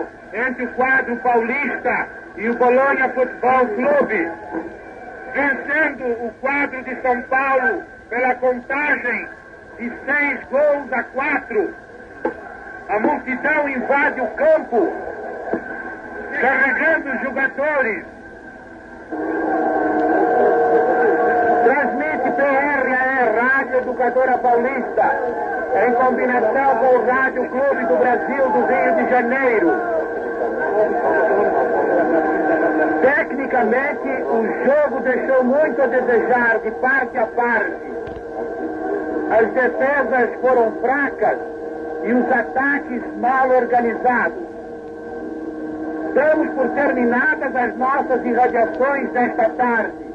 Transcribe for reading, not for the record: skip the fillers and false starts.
final entre o quadro paulista e o Bolonha Futebol Clube, vencendo o quadro de São Paulo pela contagem de 6-4. A multidão invade o campo, carregando os jogadores. Transmite PRAE, Rádio Educadora Paulista, em combinação com o Rádio Clube do Brasil do Rio de Janeiro. Tecnicamente, o jogo deixou muito a desejar de parte a parte. As defesas foram fracas e os ataques mal organizados. Damos por terminadas as nossas irradiações desta tarde.